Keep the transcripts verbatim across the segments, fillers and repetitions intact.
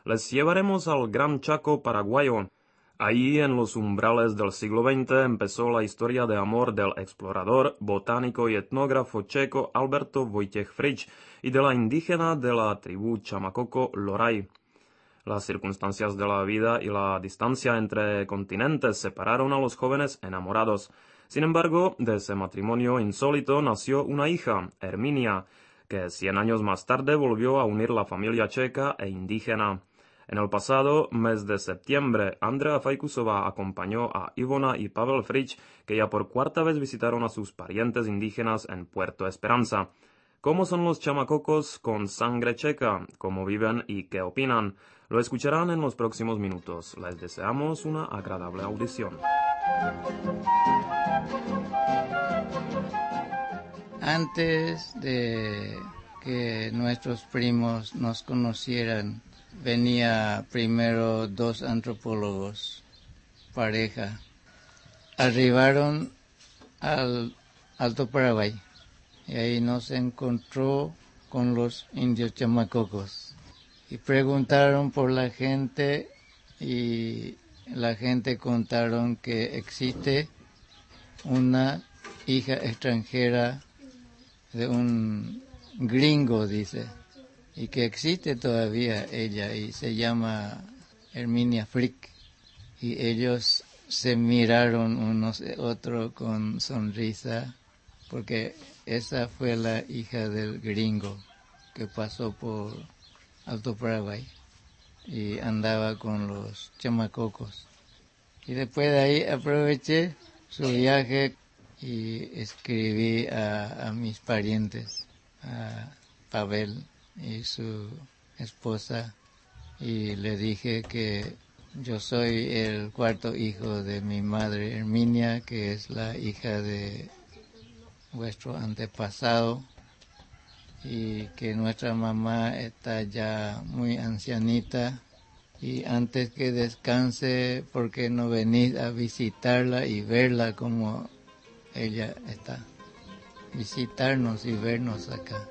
Les llevaremos al Gran Chaco paraguayo. Ahí, en los umbrales del siglo veinte, empezó la historia de amor del explorador, botánico y etnógrafo checo Alberto Vojtěch Frič y de la indígena de la tribu Chamacoco Loray. Las circunstancias de la vida y la distancia entre continentes separaron a los jóvenes enamorados. Sin embargo, de ese matrimonio insólito nació una hija, Herminia, que cien años más tarde volvió a unir la familia checa e indígena. En el pasado mes de septiembre, Andrea Fajkusová acompañó a Ivona y Pavel Frič, que ya por cuarta vez visitaron a sus parientes indígenas en Puerto Esperanza. ¿Cómo son los chamacocos con sangre checa? ¿Cómo viven y qué opinan? Lo escucharán en los próximos minutos. Les deseamos una agradable audición. Antes de que nuestros primos nos conocieran, venía primero dos antropólogos, pareja. Arribaron al Alto Paraguay y ahí nos encontró con los indios chamacocos. Y preguntaron por la gente y la gente contaron que existe una hija extranjera de un gringo, dice, y que existe todavía ella y se llama Herminia Frick. Y ellos se miraron unos a otros con sonrisa porque esa fue la hija del gringo que pasó por Alto Paraguay y andaba con los chamacocos. Y después de ahí aproveché su viaje y escribí a, a mis parientes, a Pavel y su esposa, y le dije que yo soy el cuarto hijo de mi madre Herminia, que es la hija de vuestro antepasado, y que nuestra mamá está ya muy ancianita, y antes que descanse, ¿por qué no venís a visitarla y verla como ella está? Visitarnos y vernos acá.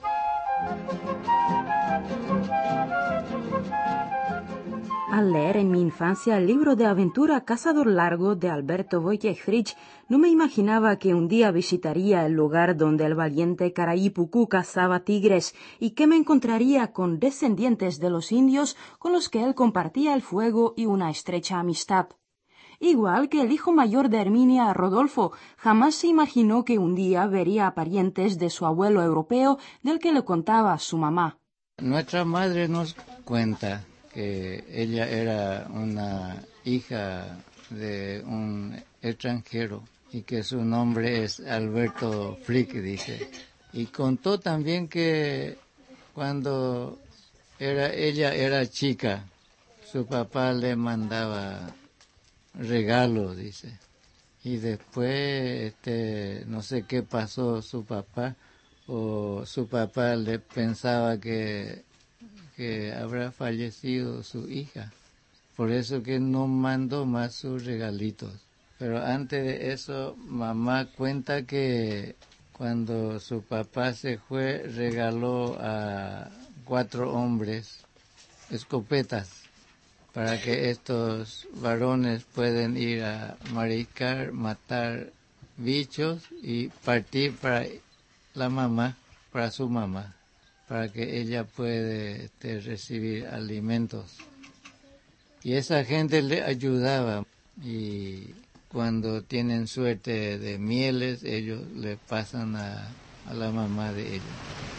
Al leer en mi infancia el libro de aventura Cazador Largo de Alberto Vojtěch Frič, no me imaginaba que un día visitaría el lugar donde el valiente Carayípucú cazaba tigres y que me encontraría con descendientes de los indios con los que él compartía el fuego y una estrecha amistad. Igual que el hijo mayor de Herminia, Rodolfo, jamás se imaginó que un día vería a parientes de su abuelo europeo del que le contaba su mamá. Nuestra madre nos cuenta que ella era una hija de un extranjero y que su nombre es Alberto Frick, dice. Y contó también que cuando era, ella era chica, su papá le mandaba regalos, dice. Y después, este, no sé qué pasó su papá, o su papá le pensaba que que habrá fallecido su hija, por eso que no mandó más sus regalitos. Pero antes de eso, mamá cuenta que cuando su papá se fue, regaló a cuatro hombres escopetas para que estos varones puedan ir a mariscar, matar bichos y partir para la mamá, para su mamá, para que ella pueda este, recibir alimentos. Y esa gente le ayudaba, y cuando tienen suerte de mieles, ellos le pasan a, a la mamá de ellos.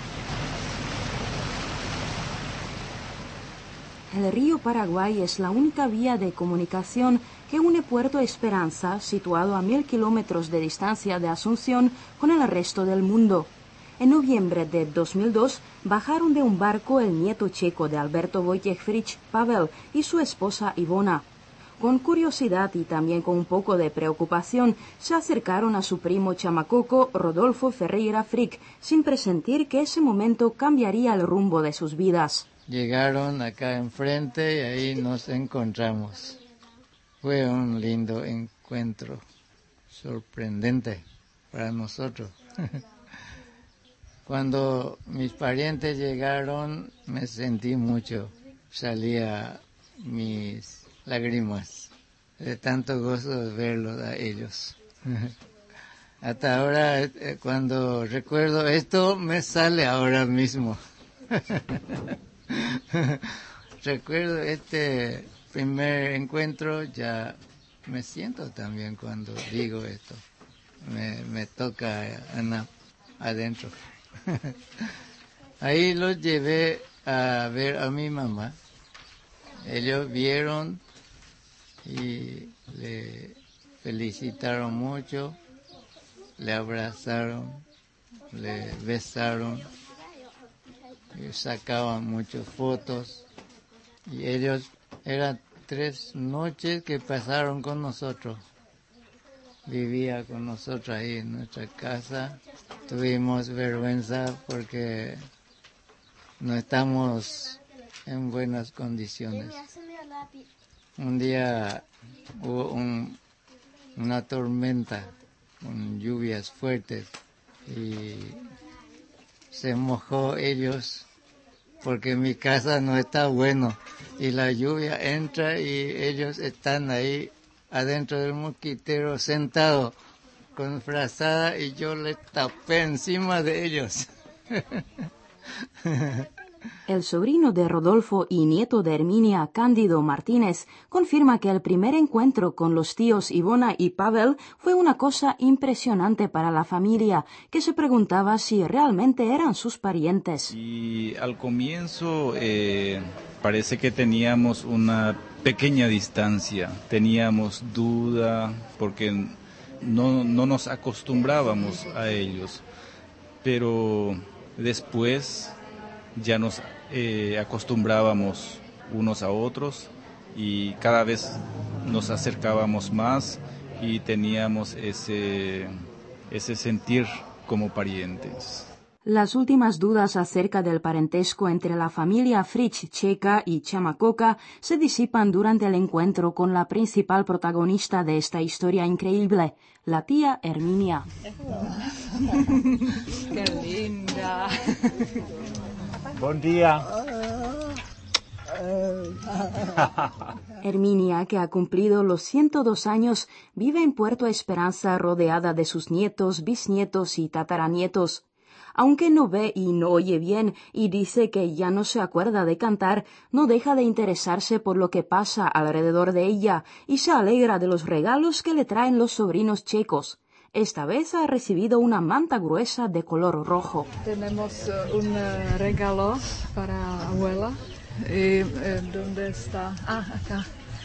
El río Paraguay es la única vía de comunicación que une Puerto Esperanza, situado a mil kilómetros de distancia de Asunción, con el resto del mundo. En noviembre de dos mil dos bajaron de un barco el nieto checo de Alberto Vojtěch Frič, Pavel, y su esposa Ivona. Con curiosidad y también con un poco de preocupación, se acercaron a su primo chamacoco Rodolfo Ferreira Frick, sin presentir que ese momento cambiaría el rumbo de sus vidas. Llegaron acá enfrente y ahí nos encontramos. Fue un lindo encuentro, sorprendente para nosotros. Cuando mis parientes llegaron, me sentí mucho. Salía mis lágrimas de tanto gozo de verlos a ellos. Hasta ahora, eh, cuando recuerdo esto, me sale ahora mismo. Recuerdo este primer encuentro, ya me siento también cuando digo esto. Me, me toca Ana adentro. Ahí los llevé a ver a mi mamá. Ellos vieron y le felicitaron mucho, le abrazaron, le besaron, y sacaban muchas fotos. Y ellos, eran tres noches que pasaron con nosotros. Vivía con nosotros ahí en nuestra casa. Tuvimos vergüenza porque no estamos en buenas condiciones. Un día hubo un, una tormenta con lluvias fuertes y se mojó ellos porque mi casa no está bueno y la lluvia entra y ellos están ahí adentro del mosquitero sentados con frazada y yo le tapé encima de ellos. El sobrino de Rodolfo y nieto de Herminia, Cándido Martínez, confirma que el primer encuentro con los tíos Ivona y Pavel fue una cosa impresionante para la familia, que se preguntaba si realmente eran sus parientes. Y al comienzo eh, parece que teníamos una pequeña distancia, teníamos duda porque no, no nos acostumbrábamos a ellos, pero después ya nos eh, acostumbrábamos unos a otros y cada vez nos acercábamos más y teníamos ese, ese sentir como parientes. Las últimas dudas acerca del parentesco entre la familia Fritsch checa y Chamacoca se disipan durante el encuentro con la principal protagonista de esta historia increíble, la tía Herminia. ¡Qué linda! Buen día. Herminia, que ha cumplido los ciento dos años, vive en Puerto Esperanza rodeada de sus nietos, bisnietos y tataranietos. Aunque no ve y no oye bien y dice que ya no se acuerda de cantar, no deja de interesarse por lo que pasa alrededor de ella y se alegra de los regalos que le traen los sobrinos checos. Esta vez ha recibido una manta gruesa de color rojo. Tenemos uh, un uh, regalo para abuela. Y, uh, ¿Dónde está? Ah, acá.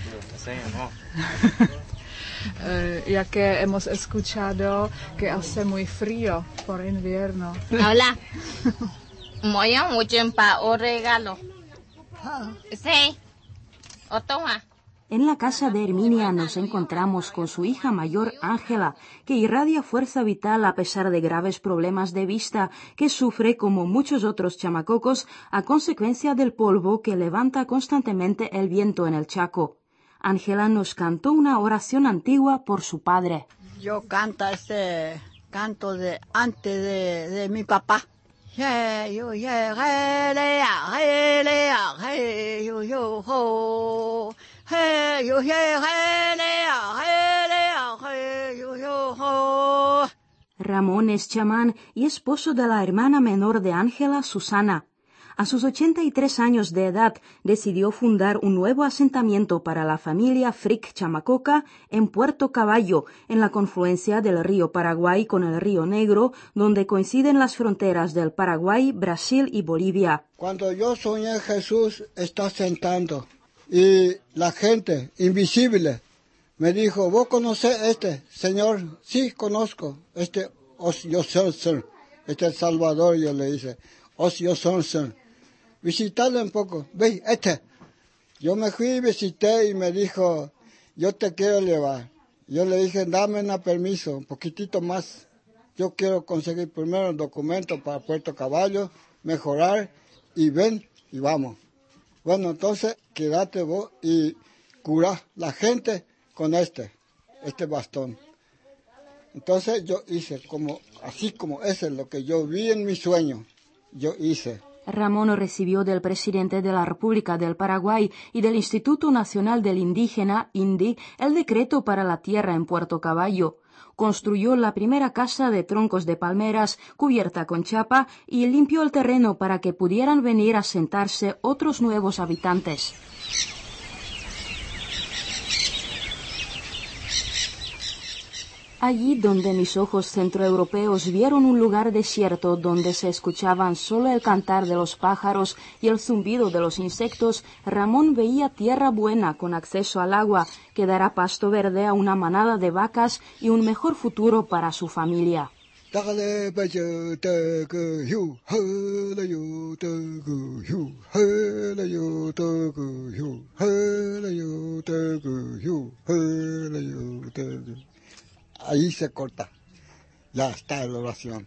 uh, ya que hemos escuchado que hace muy frío por invierno. Hola. Voy a mucho para un regalo. Sí. O toma. En la casa de Herminia nos encontramos con su hija mayor, Ángela, que irradia fuerza vital a pesar de graves problemas de vista que sufre, como muchos otros chamacocos, a consecuencia del polvo que levanta constantemente el viento en el Chaco. Ángela nos cantó una oración antigua por su padre. Yo canto este canto de antes de, de mi papá. Yo, yo, Ramón es chamán y esposo de la hermana menor de Ángela, Susana. A sus ochenta y tres años de edad decidió fundar un nuevo asentamiento para la familia Frick Chamacoca en Puerto Caballo, en la confluencia del río Paraguay con el río Negro, donde coinciden las fronteras del Paraguay, Brasil y Bolivia. Cuando yo soñé, Jesús está sentando y la gente invisible me dijo, ¿vos conocés este señor? Sí, conozco. Este Osio Sonson, este es Salvador, yo le dije, Osio Sonson. Visitarle un poco. Ve, este. Yo me fui y visité y me dijo, yo te quiero llevar. Yo le dije, dame un permiso, un poquitito más. Yo quiero conseguir primero el documento para Puerto Caballo, mejorar, y ven y vamos. Bueno, entonces, quédate vos y cura la gente con este, este bastón. Entonces yo hice como, así como ese es lo que yo vi en mi sueño, yo hice. Ramón recibió del presidente de la República del Paraguay y del Instituto Nacional del Indígena, INDI, el decreto para la tierra en Puerto Caballo. Construyó la primera casa de troncos de palmeras cubierta con chapa y limpió el terreno para que pudieran venir a sentarse otros nuevos habitantes. Allí donde mis ojos centroeuropeos vieron un lugar desierto donde se escuchaban solo el cantar de los pájaros y el zumbido de los insectos, Ramón veía tierra buena con acceso al agua, que dará pasto verde a una manada de vacas y un mejor futuro para su familia. Ahí se corta, ya está la oración.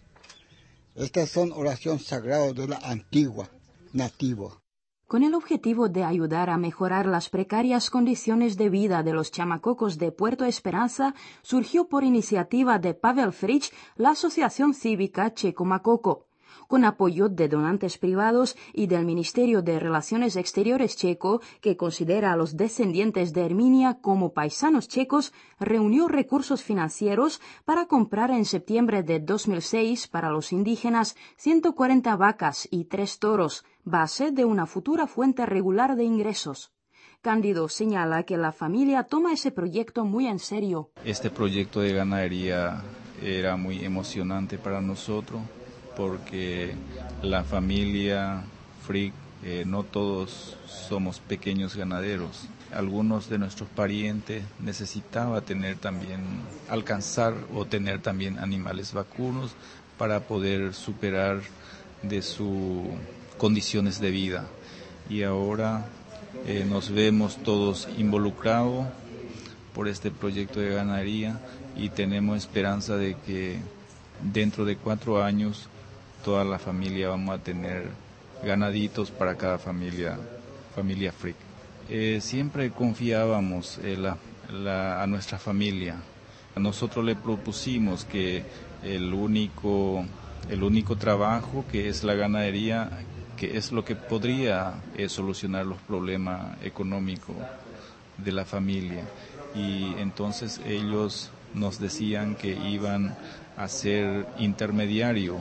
Estas son oraciones sagradas de la antigua, nativa. Con el objetivo de ayudar a mejorar las precarias condiciones de vida de los chamacocos de Puerto Esperanza, surgió por iniciativa de Pavel Fritsch la Asociación Cívica Checo Macoco. Con apoyo de donantes privados y del Ministerio de Relaciones Exteriores checo, que considera a los descendientes de Herminia como paisanos checos, reunió recursos financieros para comprar en septiembre de dos mil seis para los indígenas ciento cuarenta vacas y tres toros, base de una futura fuente regular de ingresos. Cándido señala que la familia toma ese proyecto muy en serio. Este proyecto de ganadería era muy emocionante para nosotros, porque la familia Frick, eh, no todos somos pequeños ganaderos. Algunos de nuestros parientes necesitaban tener también, alcanzar o tener también animales vacunos para poder superar de sus condiciones de vida. Y ahora eh, nos vemos todos involucrados por este proyecto de ganadería y tenemos esperanza de que dentro de cuatro años toda la familia vamos a tener ganaditos para cada familia, familia Frick. Eh, siempre confiábamos eh, la, la, a nuestra familia. Nosotros le propusimos que el único, el único trabajo que es la ganadería, que es lo que podría eh, solucionar los problemas económicos de la familia. Y entonces ellos nos decían que iban a ser intermediario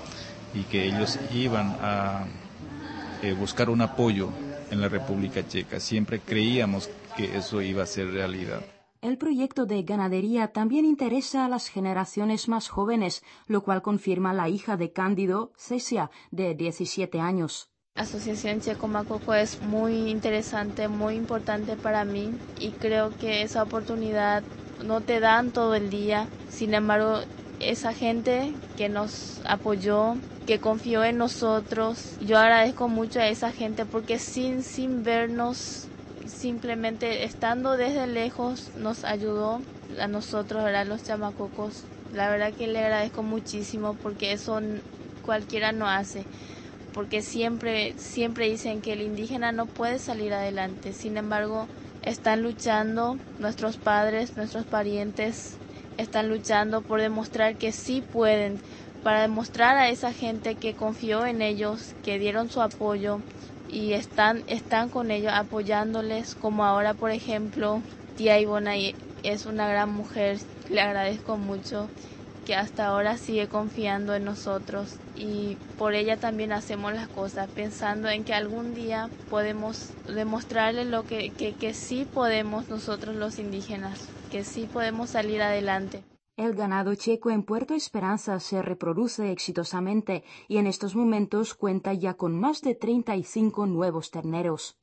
y que ellos iban a eh, buscar un apoyo en la República Checa. Siempre creíamos que eso iba a ser realidad. El proyecto de ganadería también interesa a las generaciones más jóvenes, lo cual confirma la hija de Cándido, Cecia, de diecisiete años. La Asociación Checo Macoco es muy interesante, muy importante para mí y creo que esa oportunidad no te dan todo el día. Sin embargo, esa gente que nos apoyó, que confió en nosotros, yo agradezco mucho a esa gente porque sin, sin vernos, simplemente estando desde lejos, nos ayudó a nosotros, ¿verdad? Los chamacocos. La verdad que le agradezco muchísimo porque eso cualquiera no hace, porque siempre, siempre dicen que el indígena no puede salir adelante. Sin embargo, están luchando, nuestros padres, nuestros parientes están luchando por demostrar que sí pueden, para demostrar a esa gente que confió en ellos, que dieron su apoyo y están, están con ellos apoyándoles, como ahora por ejemplo tía Ivonne es una gran mujer, le agradezco mucho que hasta ahora sigue confiando en nosotros y por ella también hacemos las cosas, pensando en que algún día podemos demostrarle lo que, que, que sí podemos nosotros los indígenas, que sí podemos salir adelante. El ganado checo en Puerto Esperanza se reproduce exitosamente y en estos momentos cuenta ya con más de treinta y cinco nuevos terneros.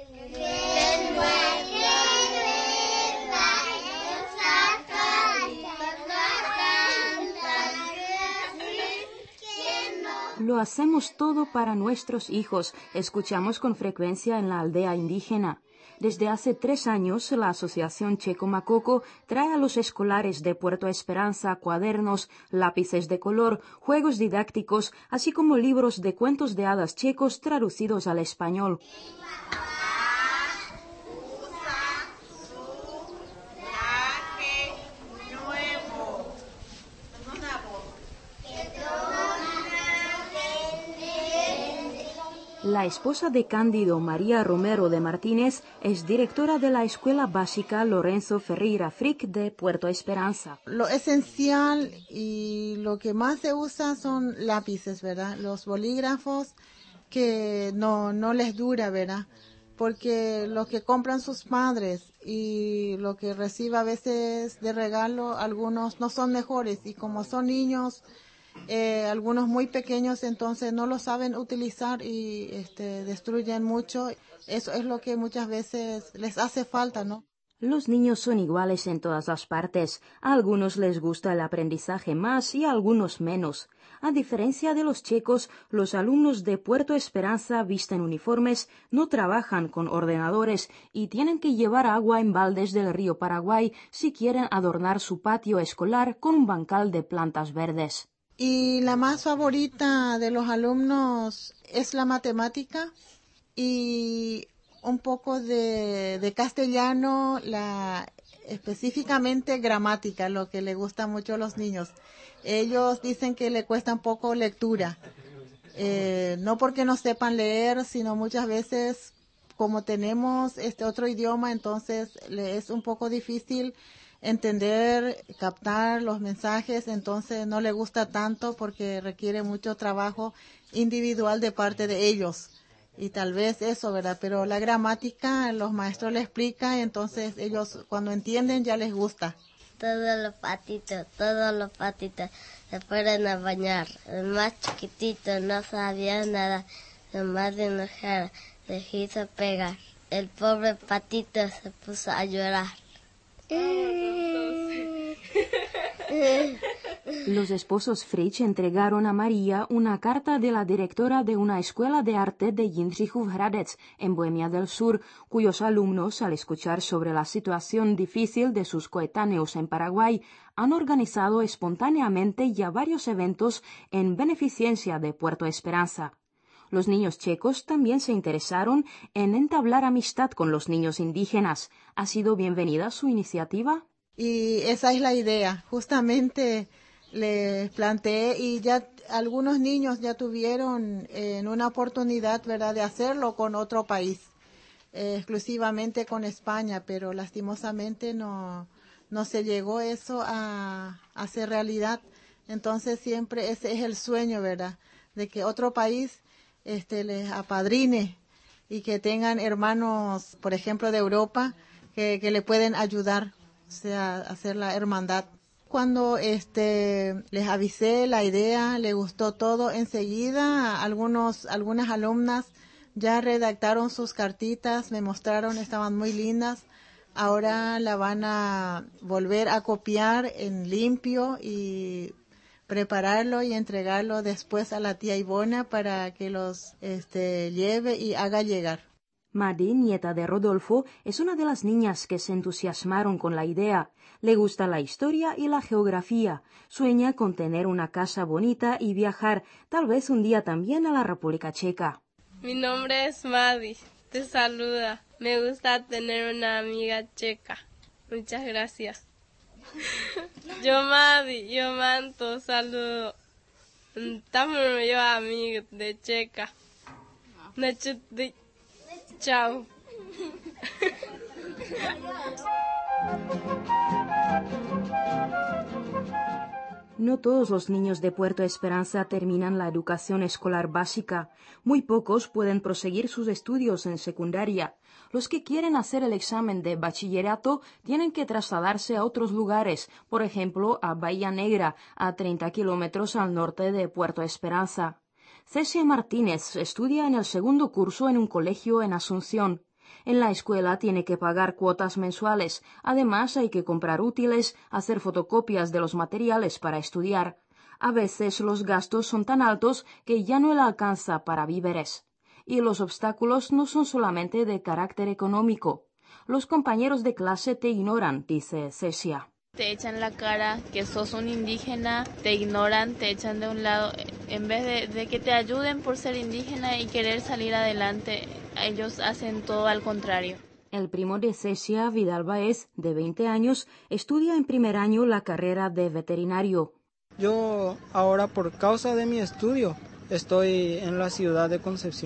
Lo hacemos todo para nuestros hijos, escuchamos con frecuencia en la aldea indígena. Desde hace tres años, la Asociación Checo Macoco trae a los escolares de Puerto Esperanza cuadernos, lápices de color, juegos didácticos, así como libros de cuentos de hadas checos traducidos al español. La esposa de Cándido, María Romero de Martínez, es directora de la Escuela Básica Lorenzo Ferreira Frick de Puerto Esperanza. Lo esencial y lo que más se usa son lápices, ¿verdad? Los bolígrafos que no, no les dura, ¿verdad? Porque lo que compran sus padres y lo que recibe a veces de regalo, algunos no son mejores y como son niños, Eh, algunos muy pequeños, entonces no lo saben utilizar y este, destruyen mucho. Eso es lo que muchas veces les hace falta, ¿no? Los niños son iguales en todas las partes. A algunos les gusta el aprendizaje más y a algunos menos. A diferencia de los checos, los alumnos de Puerto Esperanza visten uniformes, no trabajan con ordenadores y tienen que llevar agua en baldes del río Paraguay si quieren adornar su patio escolar con un bancal de plantas verdes. Y la más favorita de los alumnos es la matemática y un poco de, de castellano, la, específicamente gramática, lo que le gusta mucho a los niños. Ellos dicen que le cuesta un poco lectura, eh, no porque no sepan leer, sino muchas veces como tenemos este otro idioma, entonces le es un poco difícil entender, captar los mensajes, entonces no le gusta tanto porque requiere mucho trabajo individual de parte de ellos. Y tal vez eso, ¿verdad? Pero la gramática, los maestros le explican, entonces ellos cuando entienden ya les gusta. Todos los patitos, todos los patitos se fueron a bañar. El más chiquitito no sabía nada, el más enojado se quiso pegar. El pobre patito se puso a llorar. Los esposos Fritsch entregaron a María una carta de la directora de una escuela de arte de Jindřichův Hradec, en Bohemia del Sur, cuyos alumnos, al escuchar sobre la situación difícil de sus coetáneos en Paraguay, han organizado espontáneamente ya varios eventos en beneficencia de Puerto Esperanza. Los niños checos también se interesaron en entablar amistad con los niños indígenas. ¿Ha sido bienvenida su iniciativa? Y esa es la idea. Justamente les planteé y ya algunos niños ya tuvieron en una oportunidad, ¿verdad?, de hacerlo con otro país, eh, exclusivamente con España, pero lastimosamente no, no se llegó eso a, a ser realidad. Entonces siempre ese es el sueño, ¿verdad?, de que otro país este les apadrine y que tengan hermanos, por ejemplo, de Europa que, que le pueden ayudar, o sea, a hacer la hermandad. Cuando este les avisé la idea, le gustó todo, enseguida algunos algunas alumnas ya redactaron sus cartitas, me mostraron, estaban muy lindas. Ahora la van a volver a copiar en limpio y prepararlo y entregarlo después a la tía Ivona para que los este, lleve y haga llegar. Madi, nieta de Rodolfo, es una de las niñas que se entusiasmaron con la idea. Le gusta la historia y la geografía. Sueña con tener una casa bonita y viajar, tal vez un día también a la República Checa. Mi nombre es Madi. Te saluda. Me gusta tener una amiga checa. Muchas gracias. Yo Madi, yo Manto, saludo. Estamos yo amigos de Checa. Chao. No todos los niños de Puerto Esperanza terminan la educación escolar básica. Muy pocos pueden proseguir sus estudios en secundaria. Los que quieren hacer el examen de bachillerato tienen que trasladarse a otros lugares, por ejemplo, a Bahía Negra, a treinta kilómetros al norte de Puerto Esperanza. Cecia Martínez estudia en el segundo curso en un colegio en Asunción. En la escuela tiene que pagar cuotas mensuales. Además, hay que comprar útiles, hacer fotocopias de los materiales para estudiar. A veces los gastos son tan altos que ya no le alcanza para víveres. Y los obstáculos no son solamente de carácter económico. Los compañeros de clase te ignoran, dice Cecia. Te echan la cara que sos un indígena, te ignoran, te echan de un lado. En vez de, de que te ayuden por ser indígena y querer salir adelante, ellos hacen todo al contrario. El primo de Cecia, Vidal Baez, de veinte años, estudia en primer año la carrera de veterinario. Yo ahora, por causa de mi estudio, estoy en la ciudad de Concepción.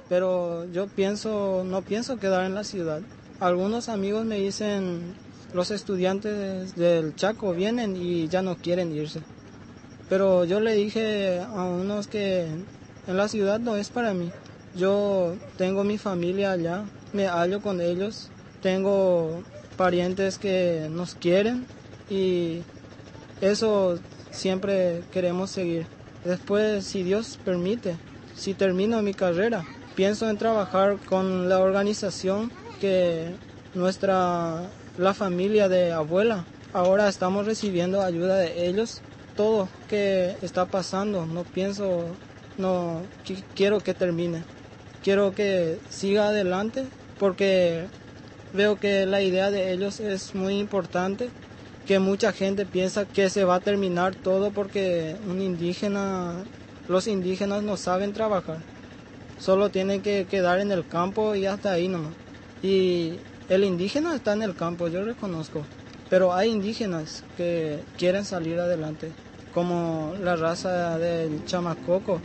pero yo pienso, no pienso quedar en la ciudad. Algunos amigos me dicen, los estudiantes del Chaco vienen y ya no quieren irse. Pero yo le dije a unos que en la ciudad no es para mí. Yo tengo mi familia allá, me hallo con ellos, tengo parientes que nos quieren y eso siempre queremos seguir. Después, si Dios permite, si termino mi carrera, pienso en trabajar con la organización que nuestra, la familia de abuela, ahora estamos recibiendo ayuda de ellos. Todo que está pasando, no pienso, no qu- quiero que termine. Quiero que siga adelante porque veo que la idea de ellos es muy importante, que mucha gente piensa que se va a terminar todo porque un indígena, los indígenas no saben trabajar, solo tienen que quedar en el campo y hasta ahí nomás. Y el indígena está en el campo, yo reconozco, pero hay indígenas que quieren salir adelante, como la raza del Chamacoco.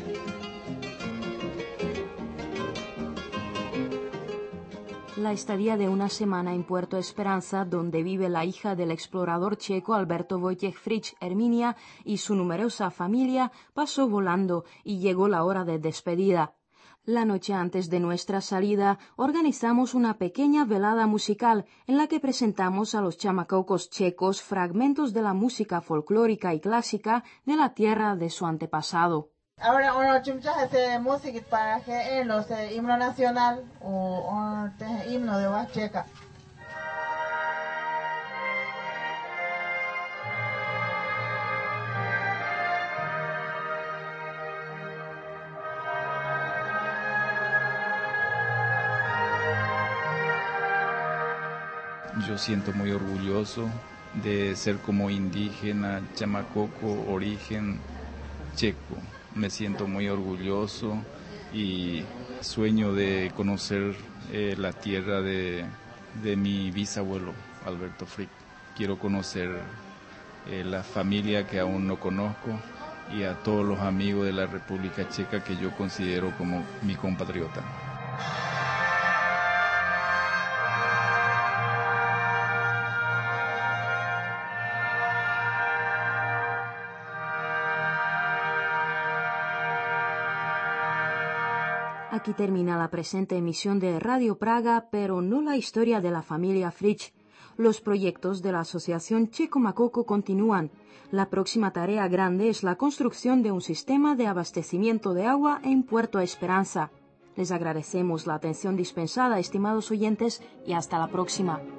La estadía de una semana en Puerto Esperanza, donde vive la hija del explorador checo Alberto Wojciech Fritzsch, Herminia, y su numerosa familia, pasó volando y llegó la hora de despedida. La noche antes de nuestra salida, organizamos una pequeña velada musical en la que presentamos a los chamacocos checos fragmentos de la música folclórica y clásica de la tierra de su antepasado. Ahora uno chumcha hace música para que en los himno nacional o himno de Huacheca. Yo siento muy orgulloso de ser como indígena chamacoco, origen checo. Me siento muy orgulloso y sueño de conocer eh, la tierra de, de mi bisabuelo, Alberto Fritzsch. Quiero conocer eh, la familia que aún no conozco y a todos los amigos de la República Checa que yo considero como mi compatriota. Aquí termina la presente emisión de Radio Praga, pero no la historia de la familia Fritzsch. Los proyectos de la Asociación Checo-Macoco continúan. La próxima tarea grande es la construcción de un sistema de abastecimiento de agua en Puerto Esperanza. Les agradecemos la atención dispensada, estimados oyentes, y hasta la próxima.